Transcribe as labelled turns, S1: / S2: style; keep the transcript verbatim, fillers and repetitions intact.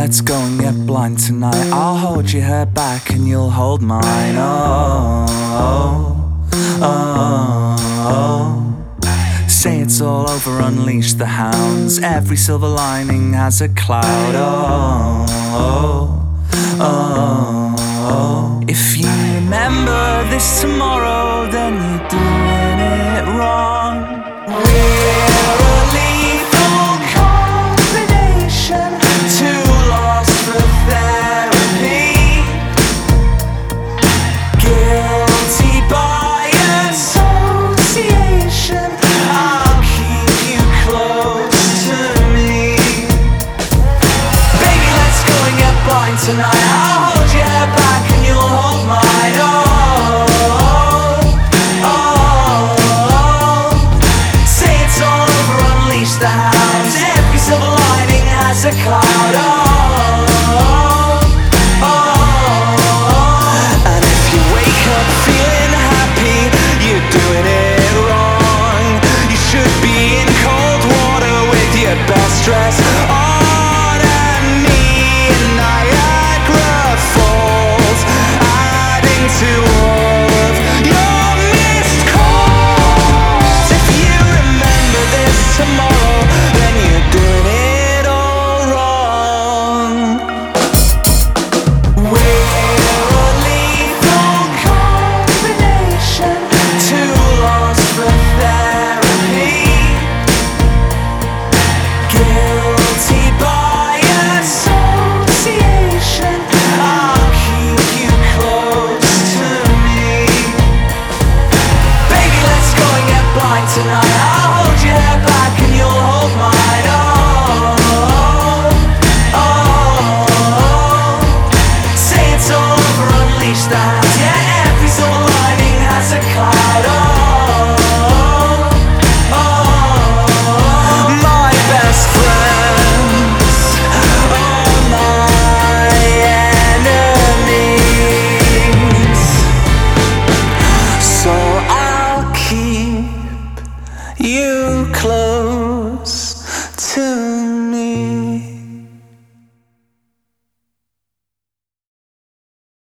S1: let's go and get blind tonight. I'll hold your hair back and you'll hold mine. Oh, oh, oh, oh. Say it's all over, unleash the hounds. Every silver lining has a cloud. Oh, oh, oh, oh. If you remember this tomorrow, then you're doing it wrong. We're a lethal combination, too lost for therapy. Guilty by association, I'll keep you close to me. Baby, let's go and get blind tonight. I'll hold your hair back and you'll hold mine. Oh, the house, every silver lining has a cloud.